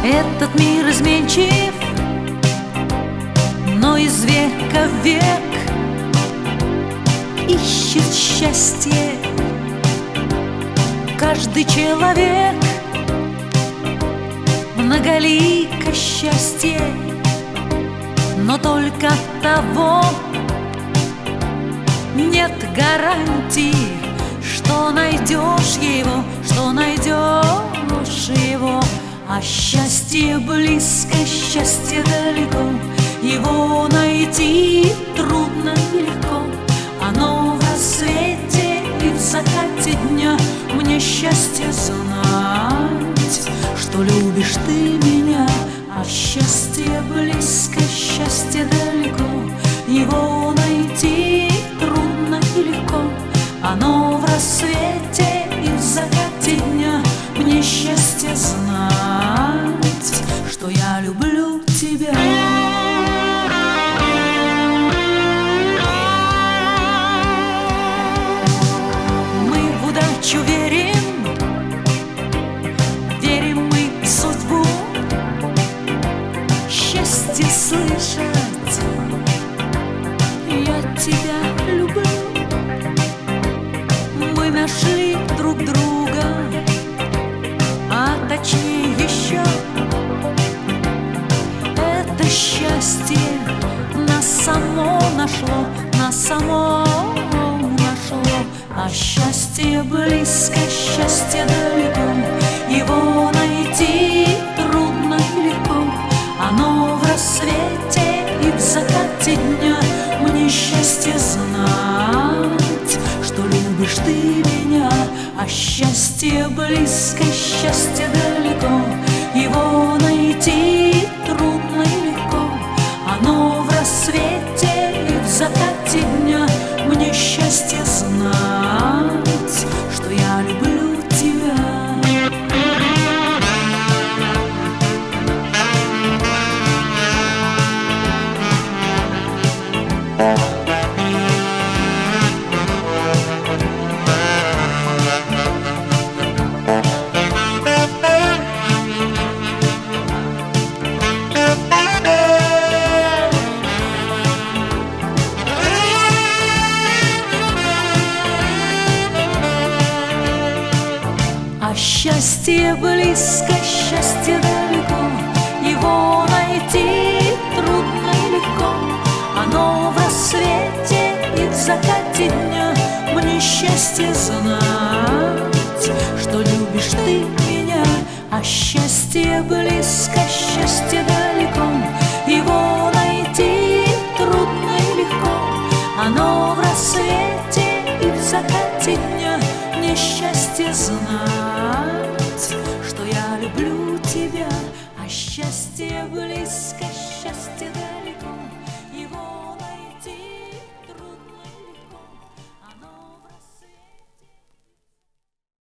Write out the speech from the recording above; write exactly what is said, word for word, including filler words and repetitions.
Этот мир изменчив, но из века в век ищет счастье каждый человек. Многолико счастье, но только того нет гарантии, что найдешь его, что найдешь его. А счастье близко, счастье далеко, его найти трудно и легко. Оно в рассвете и в закате дня. Мне счастье знать, что любишь ты меня. А счастье близко, счастье далеко, его найти трудно и легко. Оно в рассвете и в закате дня. Мне счастье знать, что я люблю тебя. Мы в удачу верим, верим мы в судьбу. Счастье слышать, я тебя люблю. Мы нашли друг друга, а точнее еще это счастье нас само нашло, нас само нашло. А счастье близко, счастье далеко, его найти трудно и легко. Оно в рассвете и в закате дня. Мне счастье знать, что любишь ты меня. А счастье близко, счастье далеко, его найти трудно и легко. Оно в рассвете и в закате дня. Мне счастье знать, что я люблю тебя. А счастье близко, счастье далеко, его найти трудно и легко. Оно в рассвете и в закате дня. Мне счастье знать, что любишь ты меня. А счастье близко, счастье далеко, его найти трудно и легко. Оно в рассвете и в закате дня. Мне счастье знать, что я люблю тебя. А счастье близко, счастье далеко.